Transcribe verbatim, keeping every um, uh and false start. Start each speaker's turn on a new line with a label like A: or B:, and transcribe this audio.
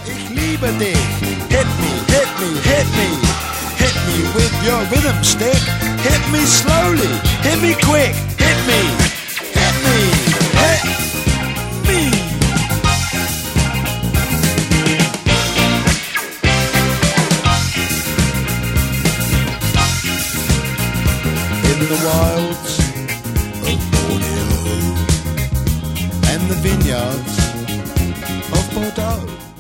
A: Ich liebe dich. Hit me, hit me, hit me. Hit me with your rhythm stick. Hit me slowly, hit me quick. Hit me, hit me, hit me. In the wilds of Borneo and the vineyards of Bordeaux.